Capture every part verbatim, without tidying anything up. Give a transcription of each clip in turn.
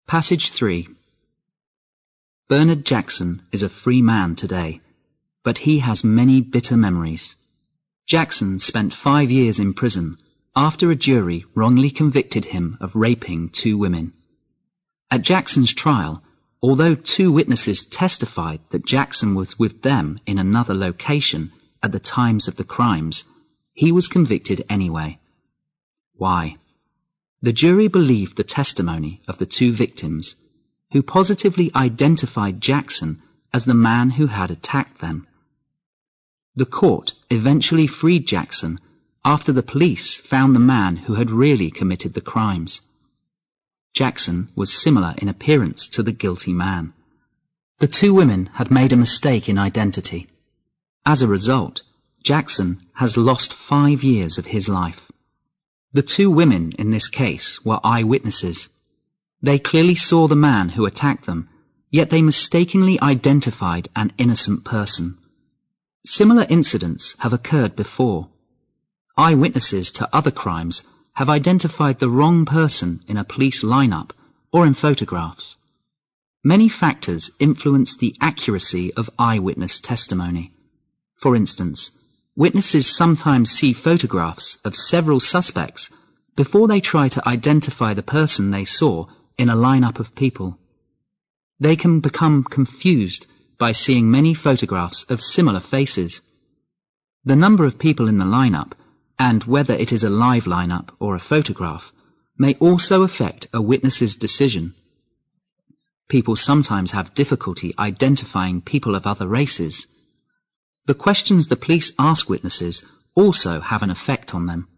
Passage three. Bernard Jackson is a free man today, but he has many bitter memories. Jackson spent five years in prison after a jury wrongly convicted him of raping two women. At Jackson's trial, although two witnesses testified that Jackson was with them in another location at the times of the crimes, he was convicted anyway. Why? The jury believed the testimony of the two victims, who positively identified Jackson as the man who had attacked them. The court eventually freed Jackson after the police found the man who had really committed the crimes. Jackson was similar in appearance to the guilty man. The two women had made a mistake in identity. As a result, Jackson has lost five years of his life. The two women in this case were eyewitnesses. They clearly saw the man who attacked them, yet they mistakenly identified an innocent person. Similar incidents have occurred before. Eyewitnesses to other crimes have identified the wrong person in a police lineup or in photographs. Many factors influence the accuracy of eyewitness testimony. For instance, witnesses sometimes see photographs of several suspects before they try to identify the person they saw in a lineup of people. They can become confused by seeing many photographs of similar faces. The number of people in the lineup, and whether it is a live lineup or a photograph, may also affect a witness's decision. People sometimes have difficulty identifying people of other races. The questions the police ask witnesses also have an effect on them.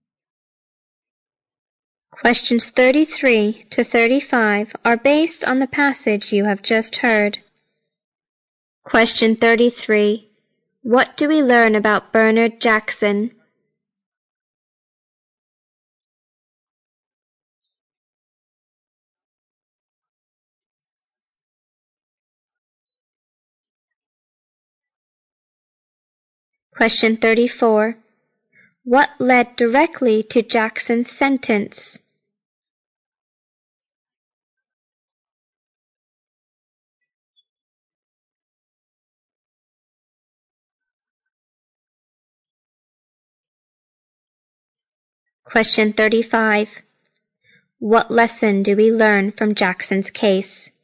Questions thirty-three to thirty-five are based on the passage you have just heard. Question thirty-three. What do we learn about Bernard Jackson? Question thirty-four. What led directly to Jackson's sentence? Question thirty-five. What lesson do we learn from Jackson's case?